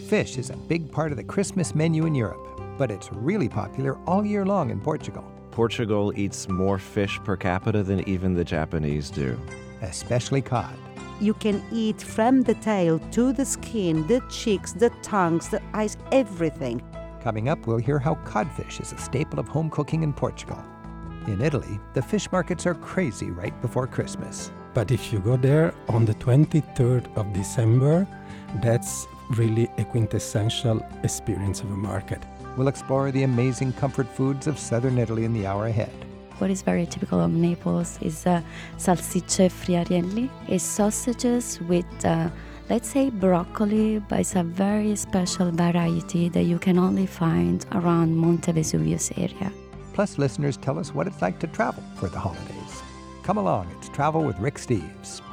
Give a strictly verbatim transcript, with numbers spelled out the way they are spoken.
Fish is a big part of the Christmas menu in Europe, but it's really popular all year long in Portugal. Portugal eats more fish per capita than even the Japanese do. Especially cod. You can eat from the tail to the skin, the cheeks, the tongues, the eyes, everything. Coming up, we'll hear how codfish is a staple of home cooking in Portugal. In Italy, the fish markets are crazy right before Christmas. But if you go there on the twenty-third of December, that's really a quintessential experience of a market. We'll explore the amazing comfort foods of southern Italy in the hour ahead. What is very typical of Naples is uh, salsicce friarielli. It's sausages with, uh, let's say, broccoli, but it's a very special variety that you can only find around Monte Vesuvius area. Plus, listeners tell us what it's like to travel for the holidays. Come along, it's Travel with Rick Steves.